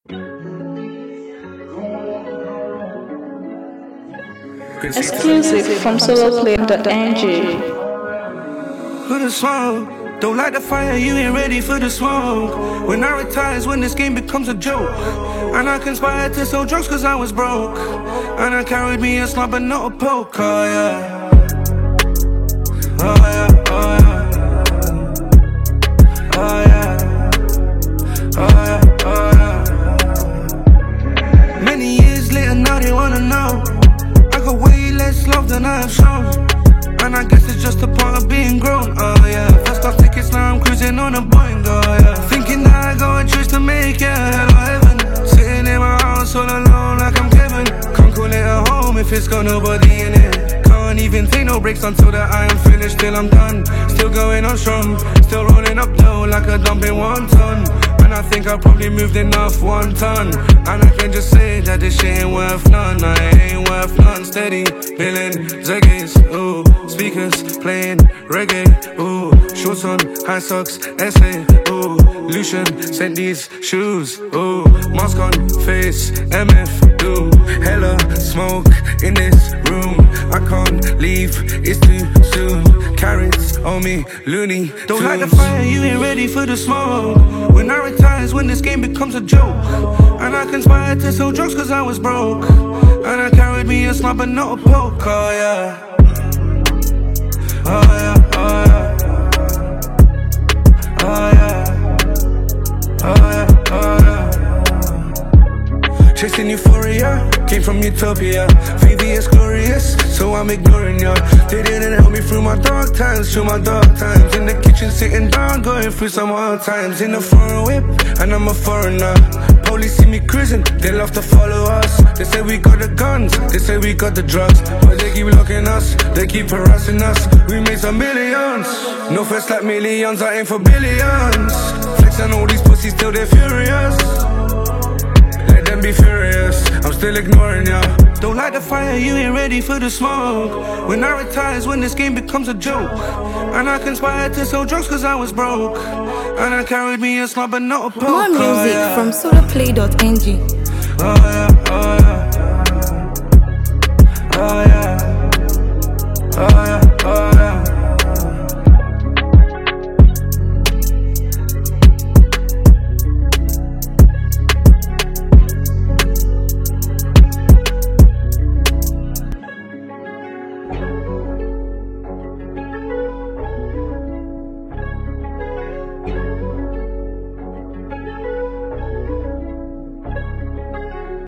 Exclusive from soloplay.ng. For the smoke, don't light the fire, you ain't ready for the smoke. When I retire is when this game becomes a joke. And I conspired to sell drugs cause I was broke. And I carried me a slab but not a poke, oh yeah. Oh yeah, oh yeah. Oh yeah. Oh yeah, oh yeah. Many years later now they wanna know. I got way less love than I have shown. And I guess it's just a part of being grown, oh yeah. First class tickets, now I'm cruising on a Boeing, oh yeah. Thinking that I go and choose to make it hell or heaven. Sitting in my house all alone like I'm Kevin. Can't call it a home if it's got nobody in it. Can't even take no breaks until that I am finished till I'm done. Still going on strong, still rolling up dough like a dump in 1 ton. And I think I probably moved enough 1 ton. And I can just say that this shit ain't worth none. I ain't worth none. Steady, billing, Zeggies, ooh. Speakers playing reggae, ooh. Shorts on, high socks, essay, ooh. Lucian sent these shoes, ooh. Mask on, face, MF, do. Hella smoke in this room. I can't leave, it's too soon. Carrots on me, loony. Don't light the fire, you ain't ready for the smoke. When I retire is when this game becomes a joke. And I conspired to sell drugs cause I was broke. And I carried me a slab but not a poke, oh yeah. Oh yeah, oh yeah. Oh yeah. Oh yeah, oh yeah. Chasing euphoria, came from utopia. Phoebe is glorious, so I'm ignoring ya. They didn't help me through my dark times, In the kitchen sitting down, going through some hard times. In a foreign whip, and I'm a foreigner. Police see me cruising, they love to follow us. They say we got the guns, they say we got the drugs. But they keep looking us, they keep harassing us. We made some millions, no first like millions, I aim for billions. Flexing all these pussies till they're furious. Let them be furious, I'm still ignoring ya. Don't light the fire, you ain't ready for the smoke. When I retire is when this game becomes a joke. And I conspired to sell drugs cause I was broke. And I carried me a slab but not a poke. More music from soloplay.ng. Oh yeah, oh yeah. Oh yeah. Oh yeah.